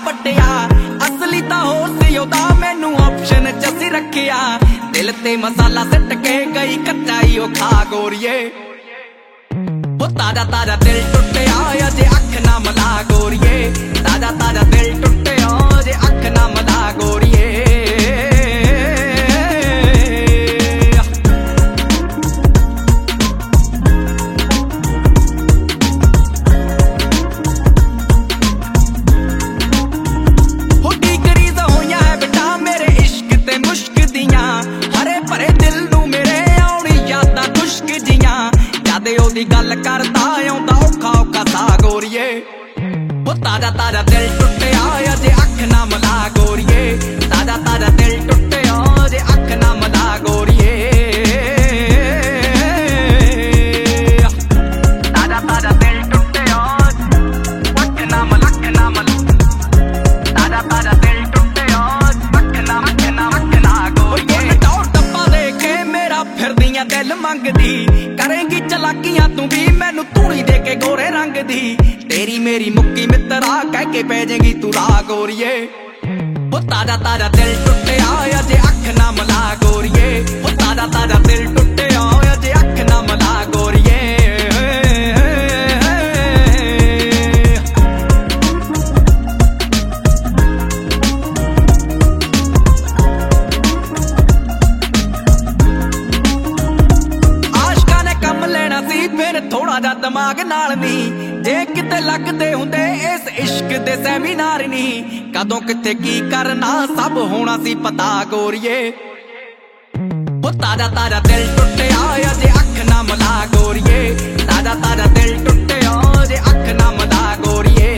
ਵੱਟਿਆ असली ਤਾਂ ਹੋ ਸੀ ਉਹਦਾ ਮੈਨੂੰ ਆਪਸ਼ਨ ਚ ਅਸੀਂ ਰੱਖਿਆ ਦਿਲ ਤੇ ਮਸਾਲਾ ਸਿੱਟ ਕੇ ਗਈ ਕੱਚਾਈ ਉਹ ਖਾ ਗੋਰੀਏ ਉਹ ਤਾਜ਼ਾ ਤਾਜ਼ਾ ਦਿਲ ਟੁੱਟਿਆ ਅਜੇ ਅੱਖ ਨਾ ਮਲਾ ਗੋਰੀਏ ਤਾਜ਼ਾ ਤਾਜ਼ਾ ਦਿਲ ਟੁੱਟਿਆ ਅਜੇ ਅੱਖ ਨਾ ਮਲਾ ਗੋਰੀਏ गल करता आउंदा औखा औखा सा गोरीए वो ताजा ताजा दिल टुटिया अजे अख ना मला गोरीए ताजा ताजा दिल टुटिया अजे अख ना मला गोरीए ताजा ताजा दिल टुटिया अख ना मला ताजा ताजा दिल टुटिया अख ना गोरीए दौड़ टप्पा देखे मेरा फिरदियां दिल मंगदी करेंगी चलाकियां तू भी मैनू धूनी दे के गोरे रंग दी तेरी मेरी मुक्की मित्रा कह के पै जाएगी तू रा गोरीए वो ताजा ताजा दिल टुटिया अजे अख ना मला गोरीए वो ताजा ताजा दिल टुटिया अजे अख ना मला गोरीए फिर थोड़ा जा दिमाग नाल नी जे किते लगदे हुंदे इस इश्क दे सेमिनार नी कदों किथे की करना सब होना सी पता गोरीए वो ताजा ताजा दिल टुटिया अजे अख ना मला गोरीए ताजा ताजा दिल टुटिया अजे अख ना मला गोरीए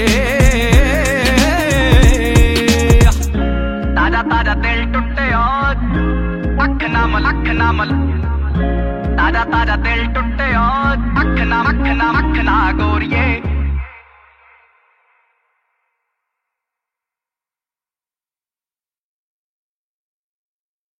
ताजा ताजा दिल टुटिया अख ना मला ताजा ताजा दिल टुटिया अख ना गोरीए।